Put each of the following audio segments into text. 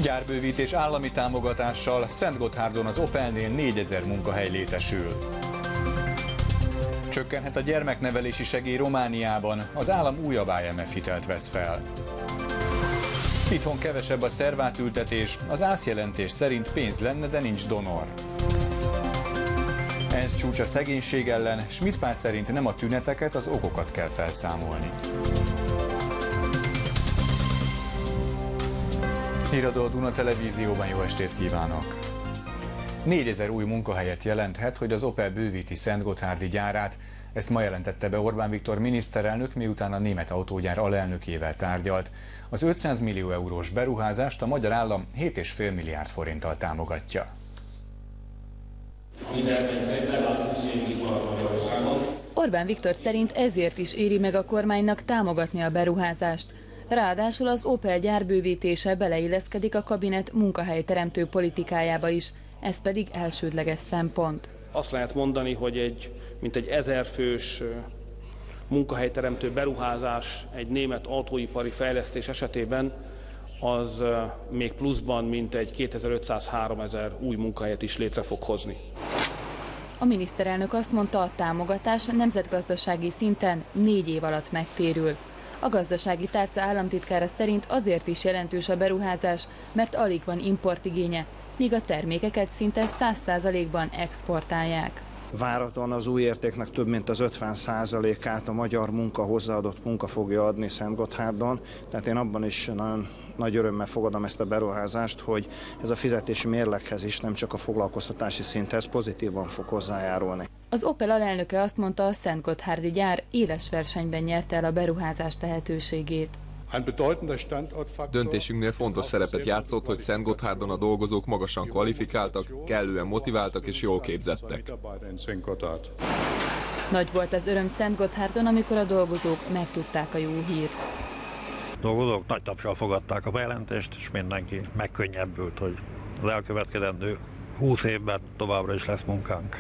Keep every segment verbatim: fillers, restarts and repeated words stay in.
Gyárbővítés állami támogatással Szentgotthárdon az Opelnél négyezer munkahely létesül. Csökkenhet a gyermeknevelési segély Romániában, az állam újabb I M F hitelt vesz fel. Itthon kevesebb a szervátültetés, az ÁSZ jelentés szerint pénz lenne, de nincs donor. ENSZ csúcs a szegénység ellen, Schmidt Pál szerint nem a tüneteket, az okokat kell felszámolni. Híradó a Duna Televízióban, jó estét kívánok! négyezer új munkahelyet jelenthet, hogy az Opel bővíti szentgotthárdi gyárát. Ezt ma jelentette be Orbán Viktor miniszterelnök, miután a német autógyár alelnökével tárgyalt. Az ötszáz millió eurós beruházást a magyar állam hét egész öt milliárd forinttal támogatja. Orbán Viktor szerint ezért is éri meg a kormánynak támogatni a beruházást. Ráadásul az Opel gyár bővítése beleilleszkedik a kabinet munkahelyteremtő politikájába is, ez pedig elsődleges szempont. Azt lehet mondani, hogy egy mintegy ezerfős munkahelyteremtő beruházás egy német autóipari fejlesztés esetében az még pluszban mintegy kétezer-ötszáz-háromezer új munkahelyet is létre fog hozni. A miniszterelnök azt mondta, a támogatás nemzetgazdasági szinten négy év alatt megtérül. A gazdasági tárca államtitkára szerint azért is jelentős a beruházás, mert alig van importigénye, míg a termékeket szinte száz százalékban exportálják. Várhatóan az új értéknek több mint az ötven százalékát a magyar munka, hozzáadott munka fogja adni Szentgotthárdon. Tehát én abban is nagyon nagy örömmel fogadom ezt a beruházást, hogy ez a fizetési mérleghez is, nem csak a foglalkoztatási szinthez pozitívan fog hozzájárulni. Az Opel alelnöke azt mondta, a szentgotthárdi gyár éles versenyben nyerte el a beruházás tehetőségét. Döntésünknél fontos szerepet játszott, hogy Szentgotthárdon a dolgozók magasan kvalifikáltak, kellően motiváltak és jól képzettek. Nagy volt az öröm Szentgotthárdon, amikor a dolgozók megtudták a jó hírt. A dolgozók nagy tapsal fogadták a bejelentést, és mindenki megkönnyebbült, hogy az elkövetkezendő húsz évben továbbra is lesz munkánk.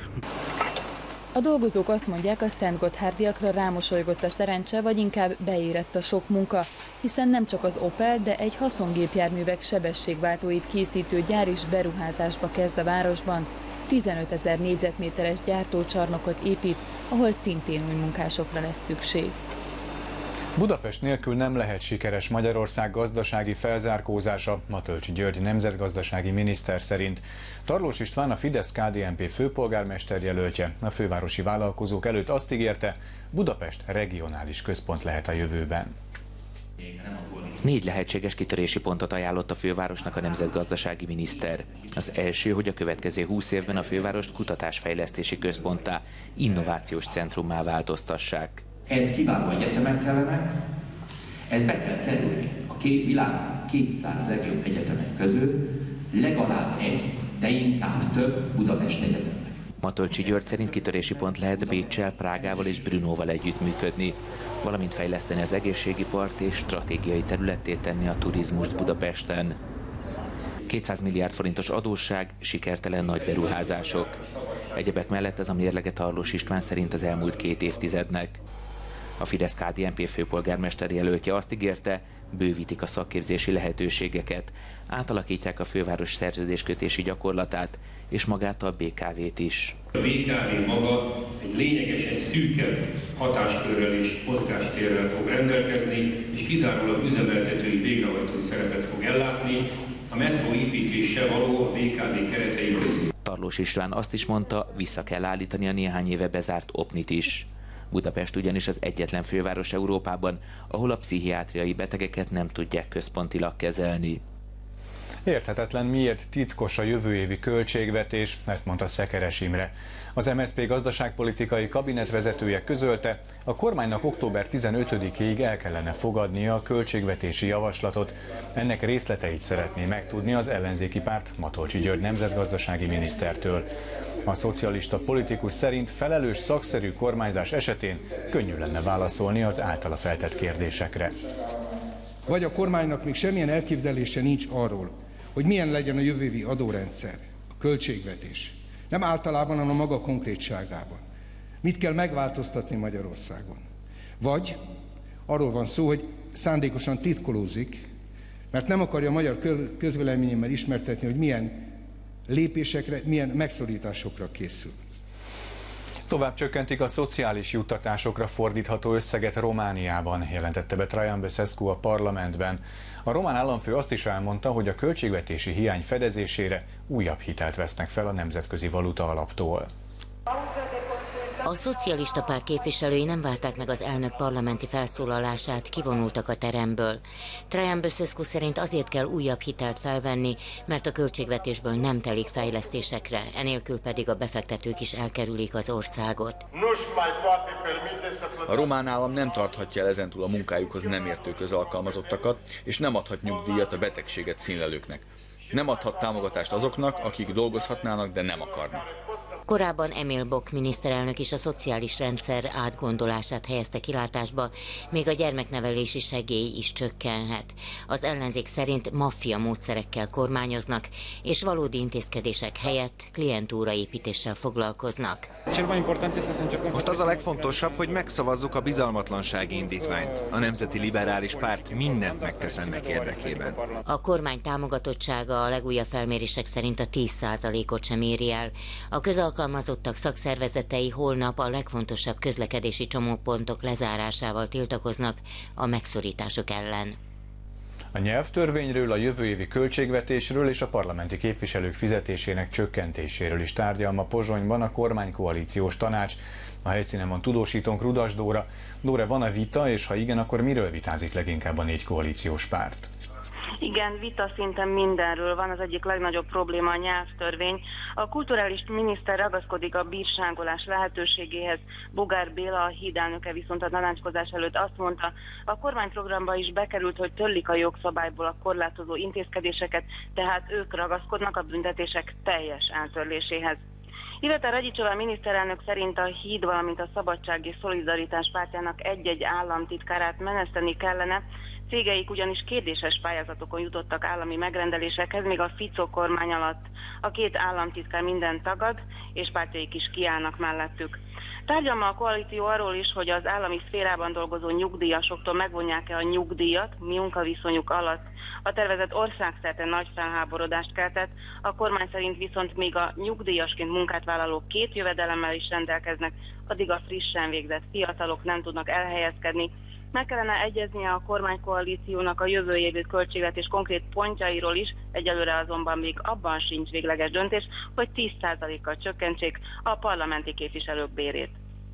A dolgozók azt mondják, a szentgotthárdiakra rámosolygott a szerencse, vagy inkább beérett a sok munka, hiszen nem csak az Opel, de egy haszongépjárművek sebességváltóit készítő gyár is beruházásba kezd a városban. tizenötezer négyzetméteres gyártócsarnokot épít, ahol szintén új munkásokra lesz szükség. Budapest nélkül nem lehet sikeres Magyarország gazdasági felzárkózása, Matolcsy György nemzetgazdasági miniszter szerint. Tarlós István, a Fidesz-ká dé en pé főpolgármester jelöltje a fővárosi vállalkozók előtt azt ígérte, Budapest regionális központ lehet a jövőben. Négy lehetséges kitörési pontot ajánlott a fővárosnak a nemzetgazdasági miniszter. Az első, hogy a következő húsz évben a fővárost kutatásfejlesztési központtá, innovációs centrummá változtassák. Ehhez kiváló egyetemek kellenek, ez be kell kerülni a két, világ kétszáz legjobb egyetemek közül legalább egy, de inkább több Budapest egyetemnek. Matolcsy György szerint kitörési pont lehet Béccsel, Prágával és Brnóval együttműködni, valamint fejleszteni az egészségipart és stratégiai területté tenni a turizmust Budapesten. kétszáz milliárd forintos adósság, sikertelen nagy beruházások. Egyebek mellett ez a mérlege Tarlós István szerint az elmúlt két évtizednek. A Fidesz-ká dé en pé főpolgármester jelöltje azt ígérte, bővítik a szakképzési lehetőségeket, átalakítják a főváros szerződéskötési gyakorlatát és magát a bé ká vét is. A bé ká vé maga egy lényegesen szűkebb hatáskörrel és mozgástérrel fog rendelkezni, és kizárólag üzemeltetői végrehajtói szerepet fog ellátni, a metró építése való a bé ká vé keretei közül. Tarlós István azt is mondta, vissza kell állítani a néhány éve bezárt Opnit is. Budapest ugyanis az egyetlen főváros Európában, ahol a pszichiátriai betegeket nem tudják központilag kezelni. Érthetetlen, miért titkos a jövő évi költségvetés, ezt mondta Szekeres Imre. Az em es zé pé gazdaságpolitikai kabinetvezetője közölte, a kormánynak október tizenötödikéig el kellene fogadnia a költségvetési javaslatot. Ennek részleteit szeretné megtudni az ellenzéki párt Matolcsy György nemzetgazdasági minisztertől. A szocialista politikus szerint felelős szakszerű kormányzás esetén könnyű lenne válaszolni az általa feltett kérdésekre. Vagy a kormánynak még semmilyen elképzelése nincs arról, hogy milyen legyen a jövővi adórendszer, a költségvetés. Nem általában, hanem a maga konkrétságában. Mit kell megváltoztatni Magyarországon? Vagy arról van szó, hogy szándékosan titkolózik, mert nem akarja a magyar közvéleményemmel ismertetni, hogy milyen lépésekre, milyen megszorításokra készül. Tovább csökkentik a szociális juttatásokra fordítható összeget Romániában, jelentette be Traian Băsescu a parlamentben. A román államfő azt is elmondta, hogy a költségvetési hiány fedezésére újabb hitelt vesznek fel a Nemzetközi Valuta Alaptól. A szocialista párt képviselői nem várták meg az elnök parlamenti felszólalását, kivonultak a teremből. Traian Băsescu szerint azért kell újabb hitelt felvenni, mert a költségvetésből nem telik fejlesztésekre, enélkül pedig a befektetők is elkerülik az országot. A román állam nem tarthatja el ezentúl a munkájukhoz nem értő közalkalmazottakat, és nem adhat nyugdíjat a betegséget színlelőknek. Nem adhat támogatást azoknak, akik dolgozhatnának, de nem akarnak. Korábban Emil Boc miniszterelnök is a szociális rendszer átgondolását helyezte kilátásba, még a gyermeknevelési segély is csökkenhet. Az ellenzék szerint maffia módszerekkel kormányoznak, és valódi intézkedések helyett klientúraépítéssel foglalkoznak. Most az a legfontosabb, hogy megszavazzuk a bizalmatlansági indítványt. A Nemzeti Liberális Párt mindent megtesz ennek érdekében. A kormány támogatottsága a legújabb felmérések szerint a tíz százalékot sem éri el. A közalkalmazottak szakszervezetei holnap a legfontosabb közlekedési csomópontok lezárásával tiltakoznak a megszorítások ellen. A nyelvtörvényről, a jövő évi költségvetésről és a parlamenti képviselők fizetésének csökkentéséről is tárgyal ma Pozsonyban a kormánykoalíciós tanács. A helyszínen van tudósítónk, Rudas Dóra. Dóra, van-e vita, és ha igen, akkor miről vitázik leginkább a négy koalíciós párt? Igen, vita szinten mindenről van, az egyik legnagyobb probléma a nyelvtörvény. A kulturális miniszter ragaszkodik a bírságolás lehetőségéhez, Bogár Béla, a hídelnöke viszont a tanácskozás előtt azt mondta, a kormányprogramba is bekerült, hogy törlik a jogszabályból a korlátozó intézkedéseket, tehát ők ragaszkodnak a büntetések teljes eltörléséhez. Iveta Radicsová miniszterelnök szerint a Híd, valamint a Szabadság és Szolidaritás pártjának egy-egy államtitkárát meneszteni kellene, cégeik ugyanis kérdéses pályázatokon jutottak állami megrendelésekhez, még a Fico kormány alatt a két államtitkár minden tagad, és pártjaik is kiállnak mellettük. Tárgyal ma a koalíció arról is, hogy az állami szférában dolgozó nyugdíjasoktól megvonják-e a nyugdíjat munkaviszonyuk alatt. A tervezet országszerte nagy felháborodást keltett, a kormány szerint viszont még a nyugdíjasként munkát vállalók két jövedelemmel is rendelkeznek, addig a frissen végzett fiatalok nem tudnak elhelyezkedni. Meg kellene egyeznie a kormánykoalíciónak a jövő évi költségvetés konkrét pontjairól is, egyelőre azonban még abban sincs végleges döntés, hogy tíz százalékkal csökkentsék a parlamenti képviselők bérét.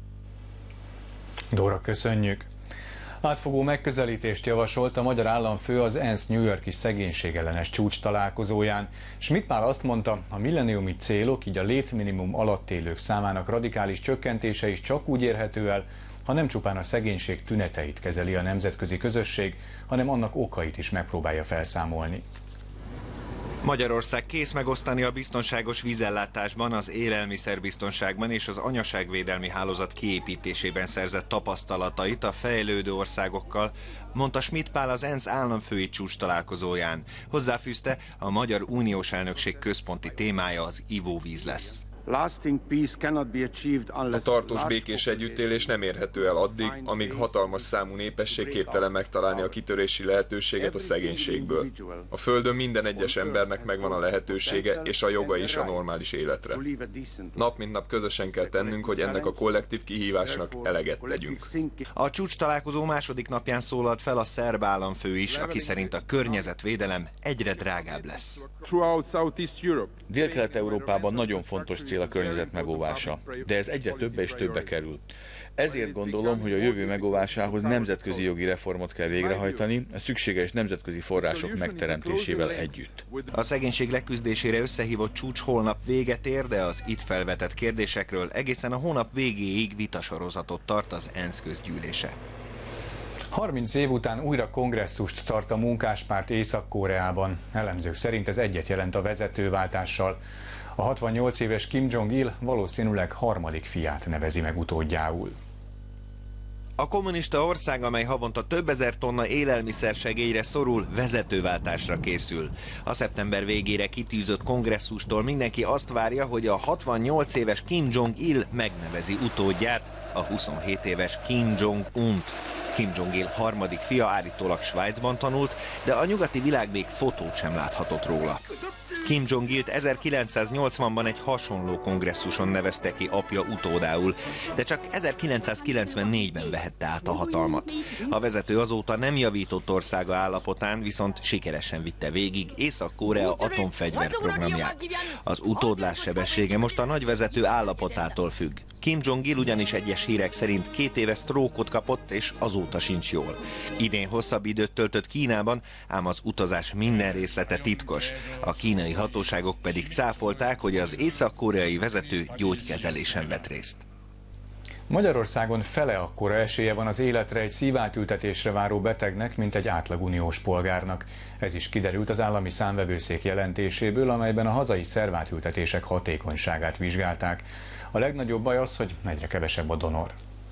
Dóra, köszönjük! Átfogó megközelítést javasolt a magyar államfő az ENSZ New York-i szegénységellenes csúcs találkozóján. Schmidt Pál azt mondta, a milleniumi célok, így a létminimum alatt élők számának radikális csökkentése is csak úgy érhető el, ha nem csupán a szegénység tüneteit kezeli a nemzetközi közösség, hanem annak okait is megpróbálja felszámolni. Magyarország kész megosztani a biztonságos vízellátásban, az élelmiszerbiztonságban és az anyaságvédelmi hálózat kiépítésében szerzett tapasztalatait a fejlődő országokkal, mondta Schmidt Pál az ENSZ államfői csúcs találkozóján. Hozzáfűzte, a magyar uniós elnökség központi témája az ivóvíz lesz. A tartós békés együttélés nem érhető el addig, amíg hatalmas számú népesség képtelen megtalálni a kitörési lehetőséget a szegénységből. A Földön minden egyes embernek megvan a lehetősége és a joga is a normális életre. Nap mint nap közösen kell tennünk, hogy ennek a kollektív kihívásnak eleget tegyünk. A csúcs találkozó második napján szólalt fel a szerb államfő is, aki szerint a környezetvédelem egyre drágább lesz. Dél-Kelet-Európában nagyon fontos cél a környezet megóvása, de ez egyre többe és többe kerül. Ezért gondolom, hogy a jövő megóvásához nemzetközi jogi reformot kell végrehajtani, a szükséges nemzetközi források megteremtésével együtt. A szegénység leküzdésére összehívott csúcs holnap véget ér, de az itt felvetett kérdésekről egészen a hónap végéig vitasorozatot tart az ENSZ közgyűlése. harminc év után újra kongresszust tart a munkáspárt Észak-Koreában. Elemzők szerint ez egyet jelent a vezetőváltással. A hatvannyolc éves Kim Jong-il valószínűleg harmadik fiát nevezi meg utódjául. A kommunista ország, amely havonta több ezer tonna élelmiszersegélyre szorul, vezetőváltásra készül. A szeptember végére kitűzött kongresszustól mindenki azt várja, hogy a hatvannyolc éves Kim Jong-il megnevezi utódját, a huszonhét éves Kim Jong-unt. Kim Jong-il harmadik fia állítólag Svájcban tanult, de a nyugati világ még fotót sem láthatott róla. Kim Jong-ilt ezerkilencszáznyolcvanban egy hasonló kongresszuson nevezte ki apja utódául, de csak ezerkilencszázkilencvennégyben vehette át a hatalmat. A vezető azóta nem javított országa állapotán, viszont sikeresen vitte végig Észak-Korea atomfegyver programját. Az utódlás sebessége most a nagyvezető állapotától függ. Kim Jong-il ugyanis egyes hírek szerint két éve sztrókot kapott, és azóta sincs jól. Idén hosszabb időt töltött Kínában, ám az utazás minden részlete titkos. A kínai hatóságok pedig cáfolták, hogy az észak-koreai vezető gyógykezelésen vett részt. Magyarországon fele akkora esélye van az életre egy szívátültetésre váró betegnek, mint egy átlag uniós polgárnak. Ez is kiderült az állami számvevőszék jelentéséből, amelyben a hazai szervátültetések hatékonyságát vizsgálták. A legnagyobb baj az, hogy egyre kevesebb a donor.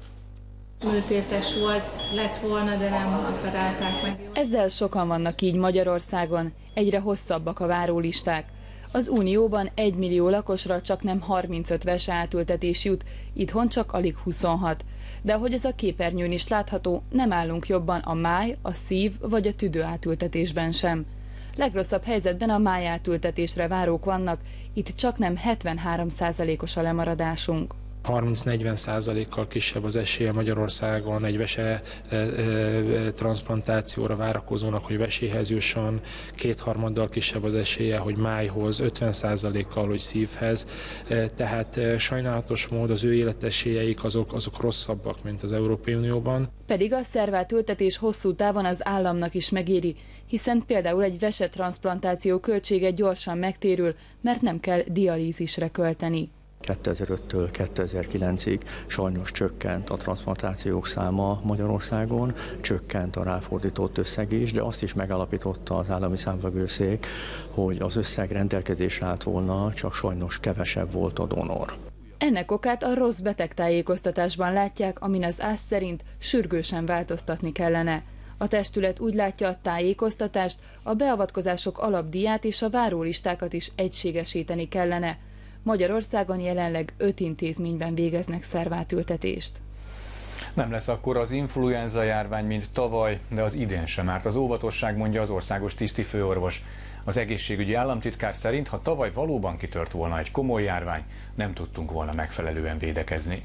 Műtétes volt, lett volna, de nem operálták meg. Ezzel sokan vannak így Magyarországon, egyre hosszabbak a várólisták. Az Unióban egy millió lakosra csak nem harmincöt vese átültetés jut, itthon csak alig huszonhat. De ahogy ez a képernyőn is látható, nem állunk jobban a máj, a szív vagy a tüdő átültetésben sem. Legrosszabb helyzetben a máj átültetésre várók vannak, itt csak nem hetvenhárom százalékos a lemaradásunk. harminc-negyven százalékkal kisebb az esélye Magyarországon egy vese e, e, transzplantációra várakozónak, hogy veséhez jusson, kétharmaddal kisebb az esélye, hogy májhoz, ötven százalékkal, hogy szívhez. E, tehát e, sajnálatos mód az ő életesélyeik azok, azok rosszabbak, mint az Európai Unióban. Pedig a szervátültetés hosszú távon az államnak is megéri, hiszen például egy vesetranszplantáció költsége gyorsan megtérül, mert nem kell dialízisre költeni. kétezer-öttől kétezer-kilencig sajnos csökkent a transzplantációk száma Magyarországon, csökkent a ráfordított összeg is, de azt is megállapította az állami számvevőszék, hogy az összeg rendelkezésre állt volna, csak sajnos kevesebb volt a donor. Ennek okát a rossz betegtájékoztatásban látják, amin az ÁSZ szerint sürgősen változtatni kellene. A testület úgy látja, a tájékoztatást, a beavatkozások alapdíját és a várólistákat is egységesíteni kellene. Magyarországon jelenleg öt intézményben végeznek szervátültetést. Nem lesz akkor az influenza járvány, mint tavaly, de az idén sem árt az óvatosság, mondja az országos tisztifőorvos. Az egészségügyi államtitkár szerint, ha tavaly valóban kitört volna egy komoly járvány, nem tudtunk volna megfelelően védekezni.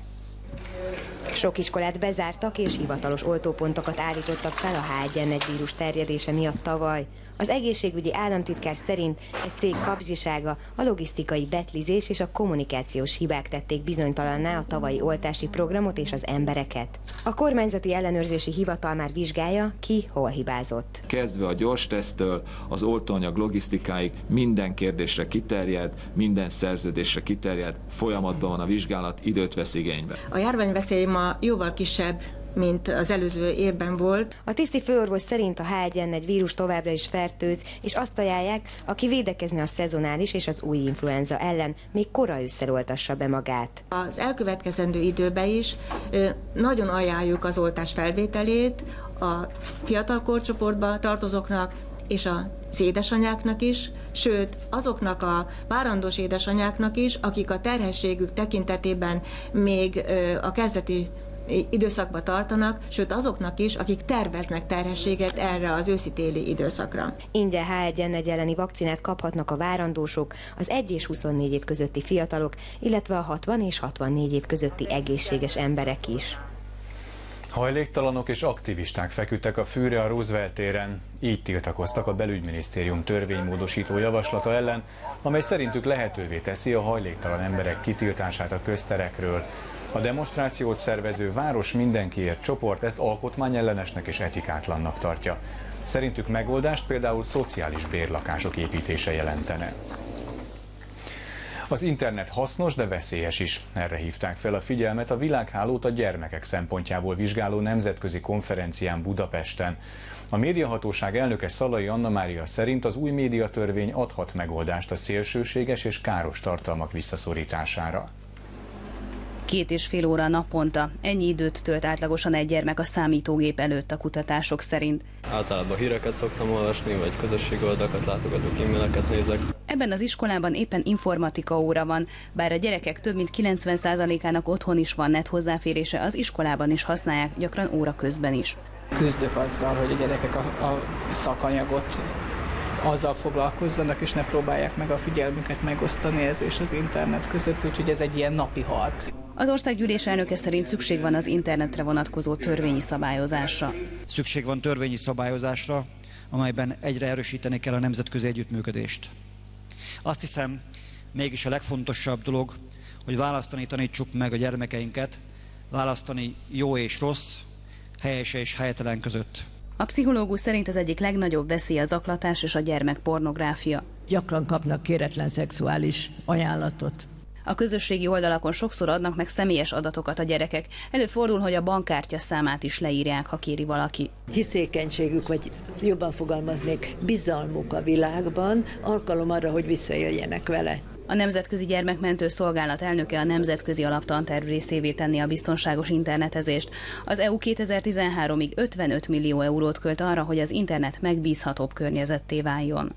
Sok iskolát bezártak és hivatalos oltópontokat állítottak fel a há egy en egy vírus terjedése miatt tavaly. Az egészségügyi államtitkár szerint egy cég kapzsisága, a logisztikai betlizés és a kommunikációs hibák tették bizonytalanná a tavalyi oltási programot és az embereket. A kormányzati ellenőrzési hivatal már vizsgálja, ki hol hibázott. Kezdve a gyors teszttől, az oltóanyag logisztikáig minden kérdésre kiterjed, minden szerződésre kiterjed, folyamatban van a vizsgálat, időt vesz igénybe. A járványveszély ma jóval kisebb, mint az előző évben volt. A tisztifőorvos szerint a há egy en egy vírus továbbra is fertőz, és azt ajánlják, aki védekezni a szezonális és az új influenza ellen, még kora ősszel oltassa be magát. Az elkövetkezendő időben is nagyon ajánljuk az oltás felvételét a fiatal korcsoportba tartozóknak és az édesanyáknak is, sőt azoknak a várandós édesanyáknak is, akik a terhességük tekintetében még a kezdeti időszakba tartanak, sőt azoknak is, akik terveznek terhességet erre az őszi-téli időszakra. Ingyen há egy en egy elleni vakcinát kaphatnak a várandósok, az egy és huszonnégy év közötti fiatalok, illetve a hatvan és hatvannégy év közötti egészséges emberek is. Hajléktalanok és aktivisták feküdtek a fűre a Roosevelt téren, így tiltakoztak a belügyminisztérium törvénymódosító javaslata ellen, amely szerintük lehetővé teszi a hajléktalan emberek kitiltását a közterekről. A demonstrációt szervező Város Mindenkiért csoport ezt alkotmányellenesnek és etikátlannak tartja. Szerintük megoldást például szociális bérlakások építése jelentene. Az internet hasznos, de veszélyes is. Erre hívták fel a figyelmet a világhálót a gyermekek szempontjából vizsgáló nemzetközi konferencián Budapesten. A médiahatóság elnöke Szalai Anna Mária szerint az új médiatörvény adhat megoldást a szélsőséges és káros tartalmak visszaszorítására. Két és fél óra naponta. Ennyi időt tölt átlagosan egy gyermek a számítógép előtt a kutatások szerint. Általában híreket szoktam olvasni, vagy közösségi oldalakat látogatok, e-maileket nézek. Ebben az iskolában éppen informatika óra van, bár a gyerekek több mint kilencven százalékának otthon is van net hozzáférése, az iskolában is használják, gyakran óra közben is. Küzdök azzal, hogy a gyerekek a, a szakanyagot azzal foglalkozzanak, és ne próbálják meg a figyelmüket megosztani ez és az internet között, úgyhogy ez egy ilyen napi harc. Az országgyűlés elnöke szerint szükség van az internetre vonatkozó törvényi szabályozásra. Szükség van törvényi szabályozásra, amelyben egyre erősíteni kell a nemzetközi együttműködést. Azt hiszem, mégis a legfontosabb dolog, hogy választani tanítsuk meg a gyermekeinket, választani jó és rossz, helyes és helytelen között. A pszichológus szerint az egyik legnagyobb veszély a zaklatás és a gyermekpornográfia. Gyakran kapnak kéretlen szexuális ajánlatot. A közösségi oldalakon sokszor adnak meg személyes adatokat a gyerekek. Előfordul, hogy a bankkártya számát is leírják, ha kéri valaki. Hiszékenységük, vagy jobban fogalmaznék, bizalmuk a világban, alkalom arra, hogy visszaéljenek vele. A Nemzetközi Gyermekmentő Szolgálat elnöke a nemzetközi alaptanterv részévé tenni a biztonságos internetezést. Az é u kétezer-tizenháromig ötvenöt millió eurót költ arra, hogy az internet megbízhatóbb környezetté váljon.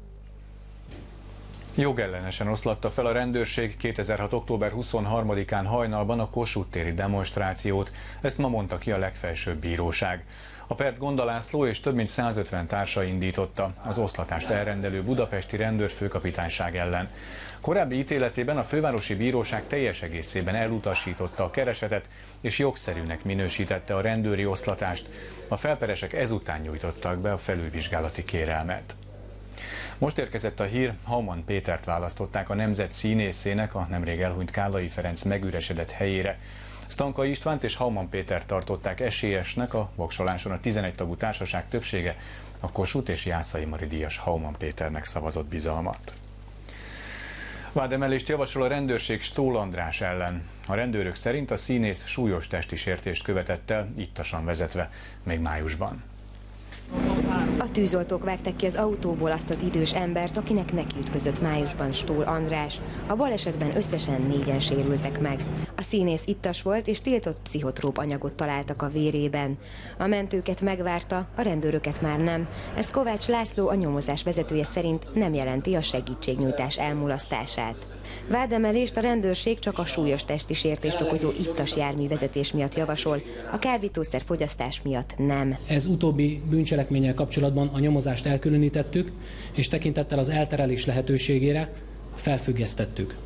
Jogellenesen oszlatta fel a rendőrség kétezer-hat. október huszonharmadikán hajnalban a Kossuth téri demonstrációt, ezt ma mondta ki a legfelsőbb bíróság. A pert Gonda László és több mint százötven társa indította az oszlatást elrendelő budapesti rendőrfőkapitányság ellen. Korábbi ítéletében a fővárosi bíróság teljes egészében elutasította a keresetet és jogszerűnek minősítette a rendőri oszlatást. A felperesek ezután nyújtottak be a felülvizsgálati kérelmet. Most érkezett a hír, Hauman Pétert választották a nemzet színészének a nemrég elhunyt Kállai Ferenc megüresedett helyére. Stanka Istvánt és Hauman Pétert tartották esélyesnek a voksoláson. A tizenegy tagú társaság többsége a Kossuth és Jászai Mari díjas Hauman Péternek szavazott bizalmat. Vádemelést javasol a rendőrség Stól András ellen. A rendőrök szerint a színész súlyos testi sértést követett el, ittasan vezetve, még májusban. A tűzoltók vágták ki az autóból azt az idős embert, akinek nekiütközött májusban Stól András. A balesetben összesen négyen sérültek meg. A színész ittas volt, és tiltott pszichotróp anyagot találtak a vérében. A mentőket megvárta, a rendőröket már nem. Ez Kovács László, a nyomozás vezetője szerint nem jelenti a segítségnyújtás elmulasztását. Vádemelést a rendőrség csak a súlyos testi sértést okozó ittas járművezetés miatt javasol, a kábítószer fogyasztás miatt nem. Ez utóbbi bűncselekménnyel kapcsolatban a nyomozást elkülönítettük, és tekintettel az elterelés lehetőségére felfüggesztettük.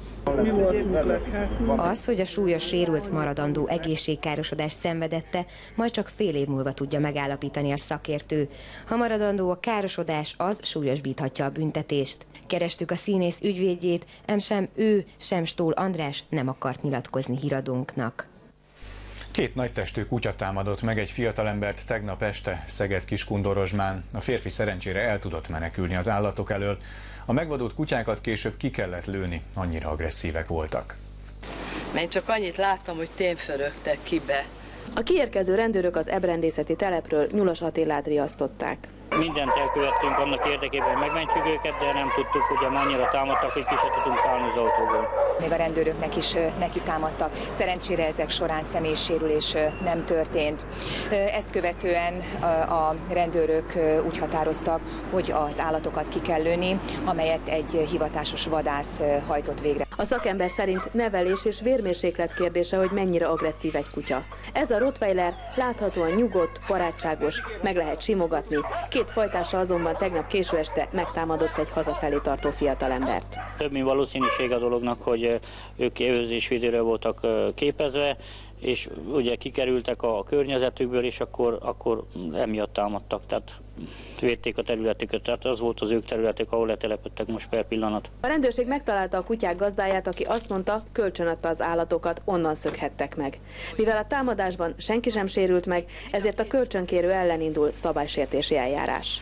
Az, hogy a súlyos sérült maradandó egészségkárosodást szenvedette, majd csak fél év múlva tudja megállapítani a szakértő. Ha maradandó a károsodás, az súlyosbíthatja a büntetést. Kerestük a színész ügyvédjét, ám sem ő, sem Stól András nem akart nyilatkozni híradónknak. Két nagytestű kutya támadott meg egy fiatalembert tegnap este Szeged-Kiskundorozsmán. A férfi szerencsére el tudott menekülni az állatok elől. A megvadult kutyákat később ki kellett lőni, annyira agresszívek voltak. Én csak annyit láttam, hogy témförögtek ki be. A kiérkező rendőrök az ebrendészeti telepről Nyulas Attilát riasztották. Mindent elkövettünk annak érdekében, hogy megmentjük őket, de nem tudtuk, hogy annyira támadtak, hogy ki se tudtunk szállni az autóból. Még a rendőröknek is neki támadtak. Szerencsére ezek során személysérülés nem történt. Ezt követően a rendőrök úgy határoztak, hogy az állatokat ki kell lőni, amelyet egy hivatásos vadász hajtott végre. A szakember szerint nevelés és vérmérséklet kérdése, hogy mennyire agresszív egy kutya. Ez a rottweiler láthatóan nyugodt, barátságos, meg lehet simogatni. Két fajtása azonban tegnap késő este megtámadott egy hazafelé tartó fiatalembert. Több mint valószínűség a dolognak, hogy ők évőzésvédőre voltak képezve, és ugye kikerültek a környezetükből, és akkor, akkor emiatt támadtak, tehát védték a területüket, tehát az volt az ők területük, ahol letelepedtek most per pillanat. A rendőrség megtalálta a kutyák gazdáját, aki azt mondta, kölcsönadta az állatokat, onnan szökhettek meg. Mivel a támadásban senki sem sérült meg, ezért a kölcsönkérő ellen indul szabálysértési eljárás.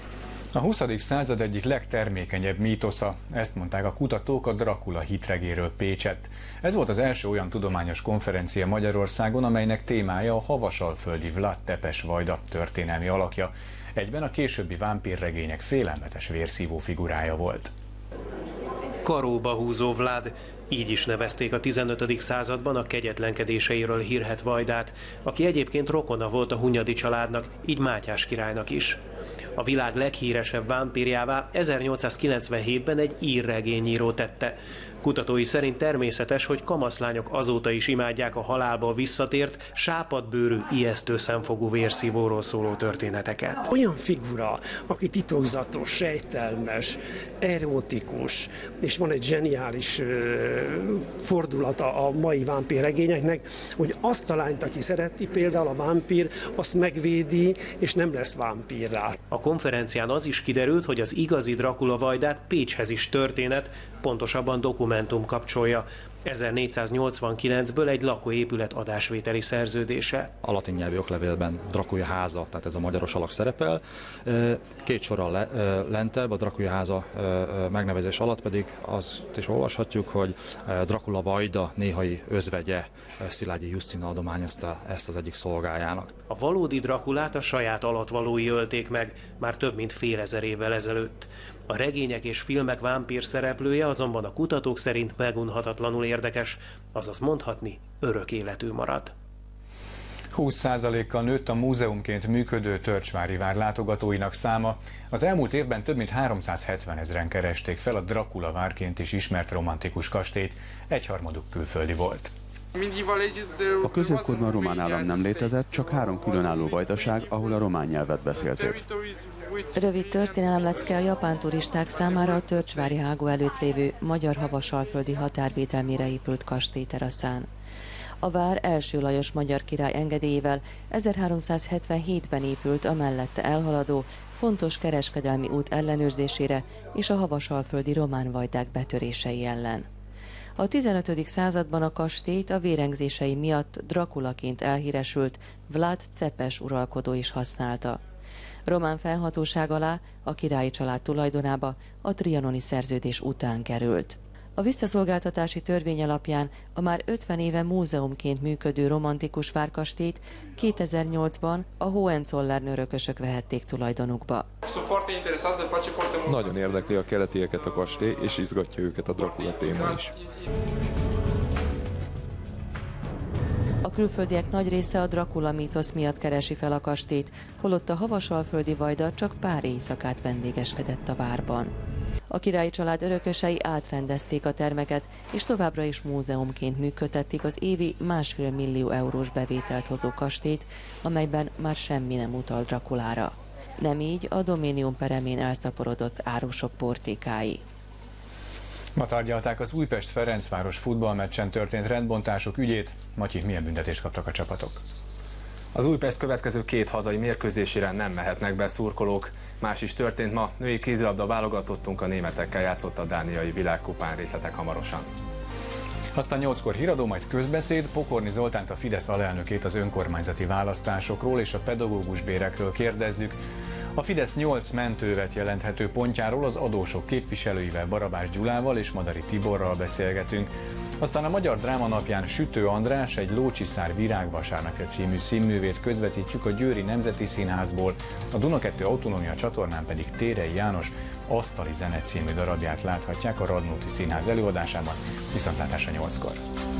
A huszadik század egyik legtermékenyebb mítosza, ezt mondták a kutatók a Dracula hitregéről Pécsett. Ez volt az első olyan tudományos konferencia Magyarországon, amelynek témája a havasalföldi Vlad Tepes vajda történelmi alakja. Egyben a későbbi vámpírregények félelmetes vérszívó figurája volt. Karóba húzó Vlad, Így is nevezték a tizenötödik században a kegyetlenkedéseiről hírhedt Vajdát, aki egyébként rokona volt a Hunyadi családnak, így Mátyás királynak is. A világ leghíresebb vámpírjává ezernyolcszázkilencvenhétben egy ír regényíró tette. Kutatói szerint természetes, hogy kamaszlányok azóta is imádják a halálból visszatért, sápadbőrű, ijesztő szemfogú vérszívóról szóló történeteket. Olyan figura, aki titokzatos, sejtelmes, erotikus, és van egy zseniális fordulata a mai vámpírregényeknek, hogy azt a lányt, aki szereti, például a vámpír, azt megvédi, és nem lesz vámpírrá. A konferencián az is kiderült, hogy az igazi Dracula Vajdát Pécshez is történet, pontosabban dokumentum kapcsolja. ezernégyszáznyolcvankilencből egy lakóépület adásvételi szerződése. A latin nyelvű oklevélben Dracula háza, tehát ez a magyaros alak szerepel. Két sorral le, lentebb, a Dracula háza megnevezés alatt pedig azt is olvashatjuk, hogy Dracula Vajda néhai özvegye Szilágyi Jusztina adományozta ezt az egyik szolgájának. A valódi Draculát a saját alattvalói ölték meg már több mint fél ezer évvel ezelőtt. A regények és filmek vámpír szereplője azonban a kutatók szerint megunhatatlanul érdekes, azaz mondhatni, örök életű marad. húsz százalékkal nőtt a múzeumként működő Törcsvári vár látogatóinak száma. Az elmúlt évben több mint háromszázhetven ezren keresték fel a Dracula várként is ismert romantikus kastélyt, egyharmaduk külföldi volt. A középkorban román állam nem létezett, csak három különálló vajdaság, ahol a román nyelvet beszélték. Rövid történelemlecke a japán turisták számára a Törcsvári hágó előtt lévő magyar-havasalföldi határvédelmére épült kastély teraszán. A vár első Lajos magyar király engedélyével ezerháromszázhetvenhétben épült a mellette elhaladó, fontos kereskedelmi út ellenőrzésére és a havasalföldi román vajdák betörései ellen. A tizenötödik században a kastélyt a vérengzései miatt Draculaként elhíresült Vlad Cepes uralkodó is használta. Román felhatóság alá a királyi család tulajdonába a trianoni szerződés után került. A visszaszolgáltatási törvény alapján a már ötven éve múzeumként működő romantikus várkastélyt kétezer-nyolcban a Hohenzollern örökösök vehették tulajdonukba. Nagyon érdekli a keletieket a kastély, és izgatja őket a Dracula téma is. A külföldiek nagy része a Dracula mítosz miatt keresi fel a kastélyt, holott a havasalföldi vajda csak pár éjszakát vendégeskedett a várban. A királyi család örökösei átrendezték a termeket, és továbbra is múzeumként működtették az évi másfél millió eurós bevételt hozó kastélyt, amelyben már semmi nem utal Draculára. Nem így a Dominium peremén elszaporodott árusok portékái. Ma tárgyalták az Újpest-Ferencváros futballmeccsen történt rendbontások ügyét. Matyi, milyen büntetést kaptak a csapatok? Az Újpest következő két hazai mérkőzésére nem mehetnek be szurkolók. Más is történt ma, női kézilabda válogatottunk a németekkel játszott a dániai világkupán, részletek hamarosan. Aztán nyolckor híradó, majd közbeszéd, Pokorni Zoltánt, a Fidesz alelnökét az önkormányzati választásokról és a pedagógus bérekről kérdezzük. A Fidesz nyolc mentővet jelenthető pontjáról az adósok képviselőivel, Barabás Gyulával és Madari Tiborral beszélgetünk. Aztán a Magyar Dráma Napján Sütő András egy Lócsiszár virágvasárnapja című színművét közvetítjük a Győri Nemzeti Színházból, a Duna kettő Autonómia csatornán pedig Térei János Asztali zene című darabját láthatják a Radnóti Színház előadásában, viszontlátásra nyolckor.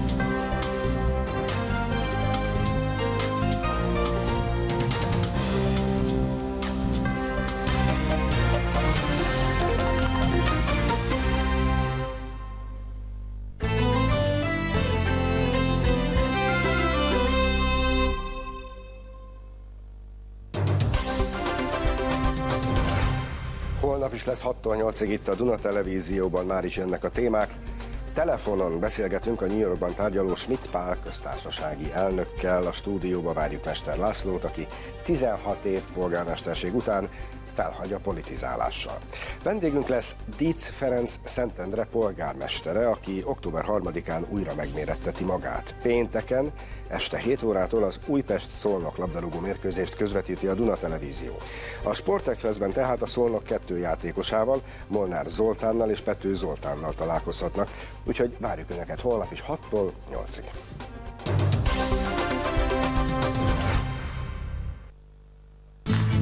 Holnap is lesz hattól nyolcig itt a Duna Televízióban, már is jönnek a témák. Telefonon beszélgetünk a New Yorkban tárgyaló Schmidt Pál köztársasági elnökkel, a stúdióba várjuk Mester Lászlót, aki tizenhat év polgármesterség után felhagy a politizálással. Vendégünk lesz Dietz Ferenc Szentendre polgármestere, aki október harmadikán újra megméretteti magát. Pénteken este hét órától az Újpest-Szolnok labdarúgó mérkőzést közvetíti a Duna Televízió. A Sport Expressben tehát a Szolnok kettő játékosával, Molnár Zoltánnal és Pető Zoltánnal találkozhatnak, úgyhogy várjuk Önöket holnap is hattól nyolcig.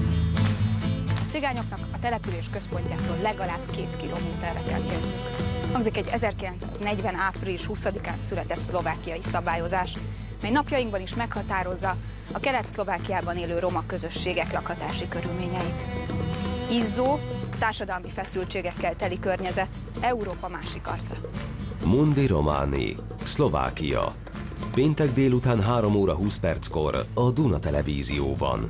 A cigányoknak a település központjától legalább két kilométerre kell érniük. Hangzik egy ezerkilencszáznegyven. április huszadikán született szlovákiai szabályozás, mely napjainkban is meghatározza a Kelet-Szlovákiában élő roma közösségek lakhatási körülményeit. Izzó, társadalmi feszültségekkel teli környezet, Európa másik arca. Mundi Romani, Szlovákia. Péntek délután három óra húsz perckor a Duna Televízióban.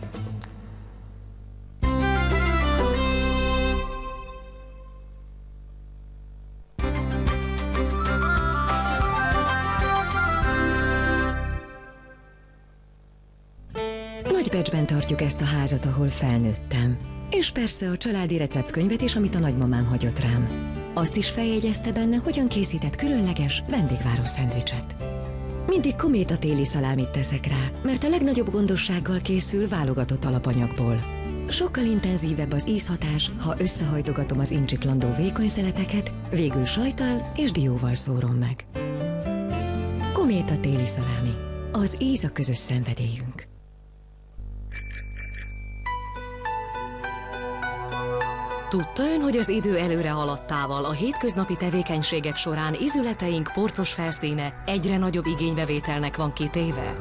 Nagybecsben tartjuk ezt a házat, ahol felnőttem. És persze a családi receptkönyvet is, amit a nagymamám hagyott rám. Azt is feljegyezte benne, hogyan készített különleges vendégváró szendvicset. Mindig kométa téli szalámit teszek rá, mert a legnagyobb gondossággal készül válogatott alapanyagból. Sokkal intenzívebb az ízhatás, ha összehajtogatom az incsiklandó vékony szeleteket, végül sajttal és dióval szórom meg. Kométa téli szalámi. Az íz a közös szenvedélyünk. Tudta ön, hogy az idő előre haladtával a hétköznapi tevékenységek során ízületeink porcos felszíne egyre nagyobb igénybevételnek van kitéve?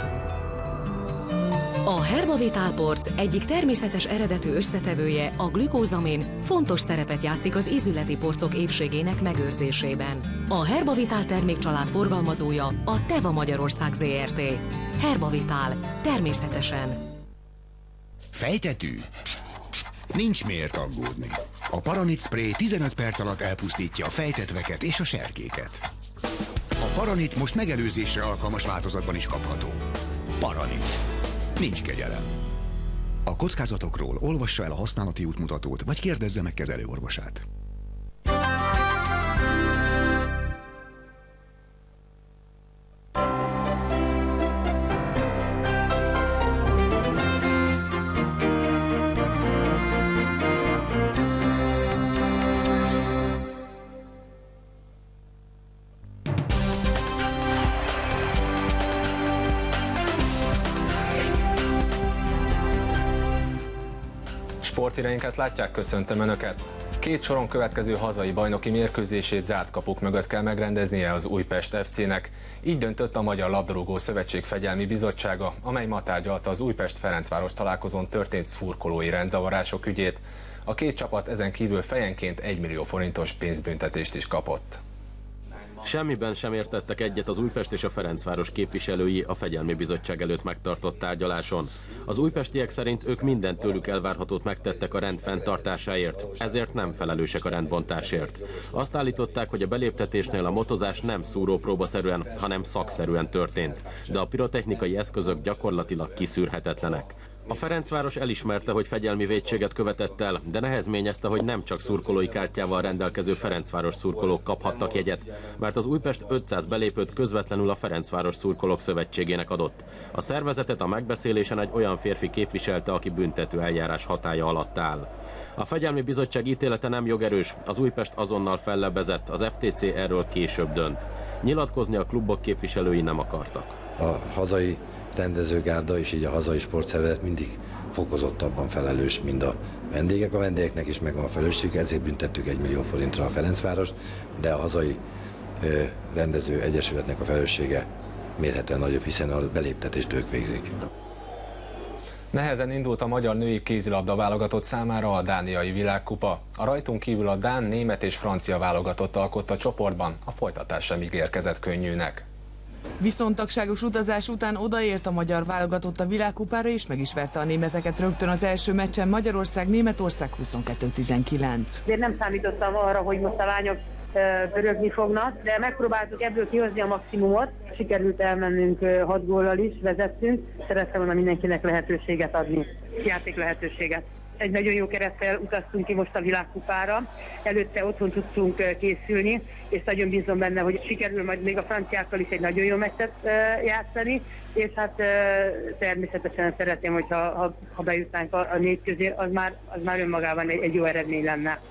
A Herbavitál porc egyik természetes eredetű összetevője, a glükózamin fontos szerepet játszik az ízületi porcok épségének megőrzésében. A Herbavitál termékcsalád forgalmazója a Teva Magyarország Zrt. Herbavitál. Természetesen. Fejtetű? Nincs miért aggódni. A Paranit Spray tizenöt perc alatt elpusztítja a fejtetveket és a serkéket. A Paranit most megelőzésre alkalmas változatban is kapható. Paranit. Nincs kegyelem. A kockázatokról olvassa el a használati útmutatót, vagy kérdezze meg kezelőorvosát. Sporthíreinket látják, köszöntöm Önöket! Két soron következő hazai bajnoki mérkőzését zárt kapuk mögött kell megrendeznie az Újpest ef cének. Így döntött a Magyar Labdarúgó Szövetség Fegyelmi Bizottsága, amely ma tárgyalta az Újpest-Ferencváros találkozón történt szurkolói rendzavarások ügyét. A két csapat ezen kívül fejenként egy millió forintos pénzbüntetést is kapott. Semmiben sem értettek egyet az Újpest és a Ferencváros képviselői a Fegyelmi Bizottság előtt megtartott tárgyaláson. Az újpestiek szerint ők mindent tőlük elvárhatót megtettek a rend fenntartásáért, ezért nem felelősek a rendbontásért. Azt állították, hogy a beléptetésnél a motozás nem szúrópróbaszerűen, hanem szakszerűen történt, de a pirotechnikai eszközök gyakorlatilag kiszűrhetetlenek. A Ferencváros elismerte, hogy fegyelmi vétséget követett el, de nehezményezte, hogy nem csak szurkolói kártyával rendelkező Ferencváros szurkolók kaphattak jegyet, mert az Újpest ötszáz belépőt közvetlenül a Ferencváros Szurkolók Szövetségének adott. A szervezetet a megbeszélésen egy olyan férfi képviselte, aki büntető eljárás hatálya alatt áll. A Fegyelmi Bizottság ítélete nem jogerős, az Újpest azonnal fellebbezett, az ef té cé erről később dönt. Nyilatkozni a klubok képviselői nem akartak. A hazai rendezőgárda és így a hazai sportszervezet mindig fokozottabban felelős, mind a vendégek. A vendégeknek is megvan a felelősség, ezért büntettük egy millió forintra a Ferencvárost, de a hazai ö, rendező egyesületnek a felelőssége mérhetően nagyobb, hiszen a beléptetést ők végzik. Nehezen indult a magyar női kézilabda válogatott számára a dániai világkupa. A rajtunk kívül a dán, német és francia válogatott alkotta a csoportban, a folytatás sem ígérkezett könnyűnek. Viszontagságos utazás után odaért a magyar válogatott a világkupára, és meg is verte a németeket rögtön az első meccsen. Magyarország-Németország huszonkettő tizenkilenc. Én nem számítottam arra, hogy most a lányok pörögni fognak, de megpróbáltuk ebből kihozni a maximumot. Sikerült elmennünk hat góllal is, vezettünk. Szerettem volna mindenkinek lehetőséget adni, játék lehetőséget. Egy nagyon jó kerettel utaztunk ki most a világkupára, előtte otthon tudtunk készülni, és nagyon bízom benne, hogy sikerül majd még a franciákkal is egy nagyon jó meccset játszani, és hát természetesen szeretném, hogyha ha, ha bejutnánk a, a négy közé, az már, az már önmagában egy, egy jó eredmény lenne.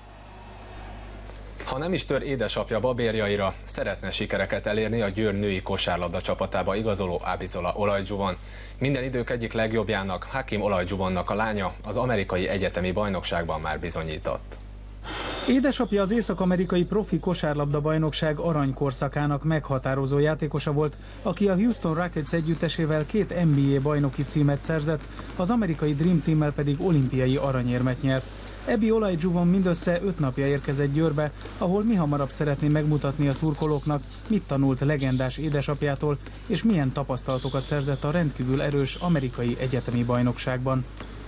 Ha nem is tör édesapja babérjaira, szeretne sikereket elérni a Győr női kosárlabda csapatába igazoló Abizola Olajdzsuvan. Minden idők egyik legjobbjának, Hakim Olajdzsuvannak a lánya az amerikai egyetemi bajnokságban már bizonyított. Édesapja az észak-amerikai profi kosárlabda-bajnokság aranykorszakának meghatározó játékosa volt, aki a Houston Rockets együttesével két en bé á bajnoki címet szerzett, az amerikai Dream Teammel pedig olimpiai aranyérmet nyert. Ebi Olajdzsuvon mindössze öt napja érkezett Győrbe, ahol mihamarabb szeretné megmutatni a szurkolóknak, mit tanult legendás édesapjától, és milyen tapasztalatokat szerzett a rendkívül erős amerikai egyetemi bajnokságban.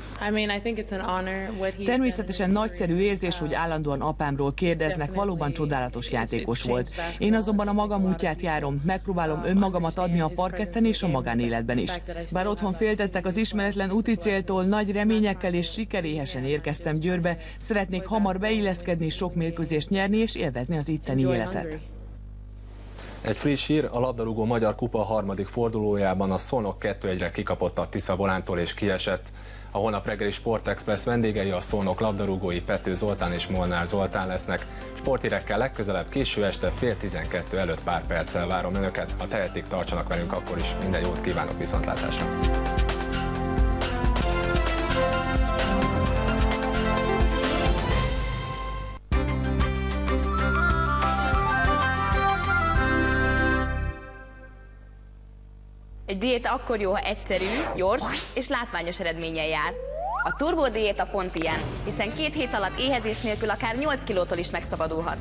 Természetesen nagyszerű érzés, hogy állandóan apámról kérdeznek, valóban csodálatos játékos volt. Én azonban a magam útját járom, megpróbálom önmagamat adni a parketten és a magánéletben is. Bár otthon féltettek az ismeretlen úti céltól, nagy reményekkel és sikeréhesen érkeztem Győrbe, szeretnék hamar beilleszkedni, sok mérkőzést nyerni és élvezni az itteni életet. Egy friss hír, a labdarúgó Magyar Kupa harmadik fordulójában a Szolnok kettő egyre kikapott a Tisza Volántól és kiesett. A holnap reggeli Sportexpress vendégei a Szolnok labdarúgói Pető Zoltán és Molnár Zoltán lesznek. Sporthírekkel legközelebb késő este fél tizenkettő előtt pár perccel várom önöket. Ha tehetik, tartsanak velünk akkor is. Minden jót kívánok, viszontlátásra! Egy diéta akkor jó, ha egyszerű, gyors és látványos eredménnyel jár. A Turbo diéta pont ilyen, hiszen két hét alatt éhezés nélkül akár nyolc kilótól is megszabadulhat.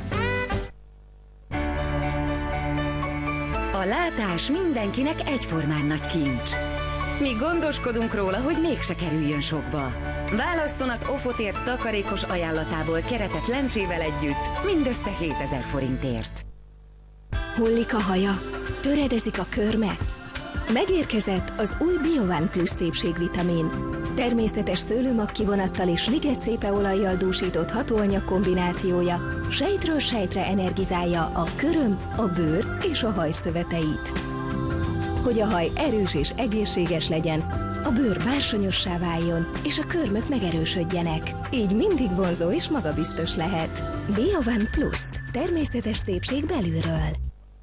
A látás mindenkinek egyformán nagy kincs. Mi gondoskodunk róla, hogy mégse kerüljön sokba. Válasszon az Ofotért takarékos ajánlatából keretett lencsével együtt mindössze hétezer forintért. Hullik a haja, töredezik a körme. Megérkezett az új BioOne Plus szépségvitamin. Természetes szőlőmag kivonattal és ligetszépeolajjal dúsított hatóanyag kombinációja sejtről sejtre energizálja a köröm, a bőr és a haj szöveteit. Hogy a haj erős és egészséges legyen, a bőr bársonyossá váljon és a körmök megerősödjenek. Így mindig vonzó és magabiztos lehet. BioOne Plus. Természetes szépség belülről.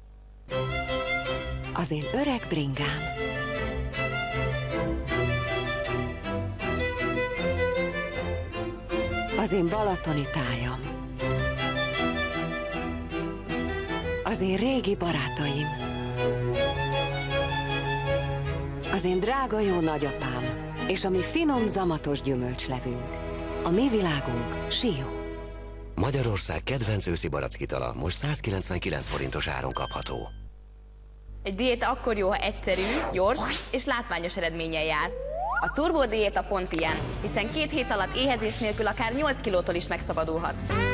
Az én öreg bringám. Az én balatoni tájam. Az én régi barátaim. Az én drága jó nagyapám. És a mi finom zamatos gyümölcslevünk. A mi világunk Sió. Magyarország kedvenc őszi barackitala most százkilencvenkilenc forintos áron kapható. Egy diéta akkor jó, ha egyszerű, gyors és látványos eredménnyel jár. A Turbo diéta pont ilyen, hiszen két hét alatt éhezés nélkül akár nyolc kilótól is megszabadulhat.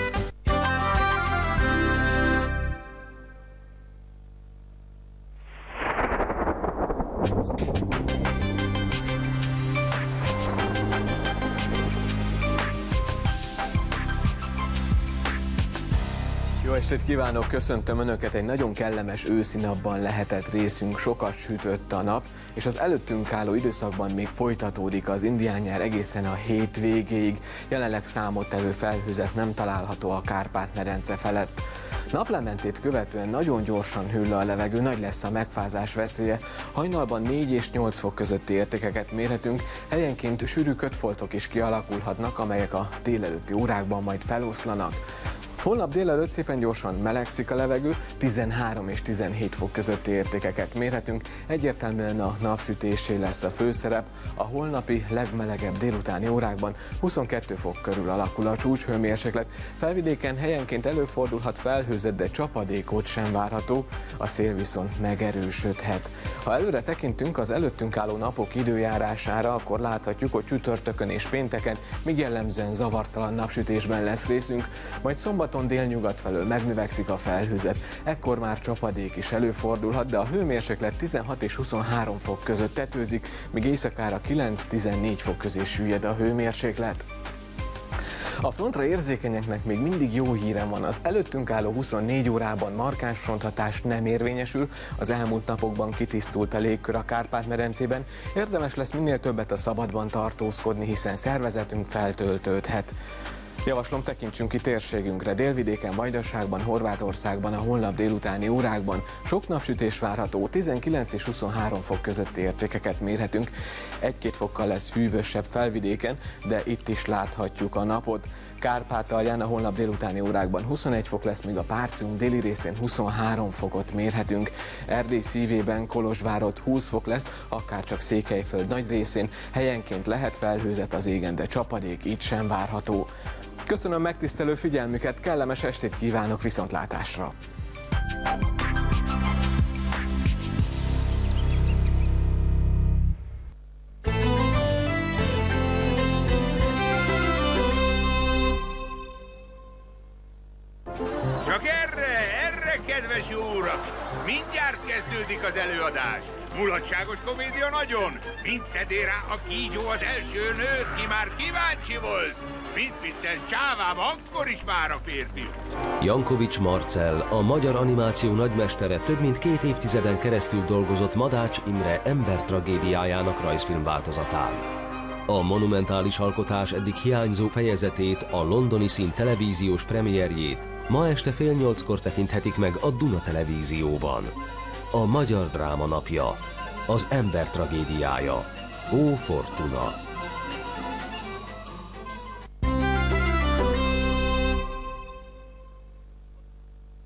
Jó estét kívánok, köszöntöm Önöket, egy nagyon kellemes őszi napban lehetett részünk, sokat sütött a nap, és az előttünk álló időszakban még folytatódik az indián nyár egészen a hét végéig. Jelenleg számottevő felhőzet nem található a Kárpát-medence felett. Naplementét követően nagyon gyorsan hűl a levegő, nagy lesz a megfázás veszélye. Hajnalban négy és nyolc fok közötti értékeket mérhetünk, helyenként sűrű kötfoltok is kialakulhatnak, amelyek a délelőtti órákban majd feloszlanak. Holnap délelőtt szépen gyorsan melegszik a levegő, tizenhárom és tizenhét fok közötti értékeket mérhetünk, egyértelműen a napsütésé lesz a főszerep, a holnapi legmelegebb délutáni órákban huszonkettő fok körül alakul a csúcshőmérséklet, felvidéken helyenként előfordulhat felhőzet, de csapadékot sem várható, a szél viszont megerősödhet. Ha előre tekintünk az előttünk álló napok időjárására, akkor láthatjuk, hogy csütörtökön és pénteken még jellemzően zavartalan napsütésben lesz részünk, majd szombaton délnyugat felől megnövekszik a felhőzet, ekkor már csapadék is előfordulhat, de a hőmérséklet tizenhat és huszonhárom fok között tetőzik, míg éjszakára kilenc-tizennégy fok közé süllyed a hőmérséklet. A frontra érzékenyeknek még mindig jó hírem van, az előttünk álló huszonnégy órában markáns fronthatás nem érvényesül, az elmúlt napokban kitisztult a légkör a Kárpát-medencében, érdemes lesz minél többet a szabadban tartózkodni, hiszen szervezetünk feltöltődhet. Javaslom, tekintsünk ki térségünkre. Délvidéken, Vajdaságban, Horvátországban a holnap délutáni órákban sok napsütés várható, tizenkilenc és huszonhárom fok közötti értékeket mérhetünk. Egy-két fokkal lesz hűvösebb felvidéken, de itt is láthatjuk a napot. Kárpátalján a holnap délutáni órákban huszonegy fok lesz, míg a Párcium déli részén huszonhárom fokot mérhetünk. Erdély szívében, Kolozsvárott húsz fok lesz, akárcsak Székelyföld nagy részén. Helyenként lehet felhőzet az égen, de csapadék itt sem várható. Köszönöm megtisztelő figyelmüket, kellemes estét kívánok, viszontlátásra! Csak erre, erre, kedves jó urak! Mindjárt kezdődik az előadás. Mulatságos komédia nagyon, mint szedé rá a kígyó az első nőt, ki már kíváncsi volt. Mint Pintes csávám, akkor is már a férfi. Jankovics Marcell, a magyar animáció nagymestere több mint két évtizeden keresztül dolgozott Madács Imre embertragédiájának rajzfilm változatán. A monumentális alkotás eddig hiányzó fejezetét, a londoni szín televíziós premierjét ma este fél nyolckor tekinthetik meg a Duna Televízióban. A Magyar Dráma Napja, az ember tragédiája, Ó Fortuna.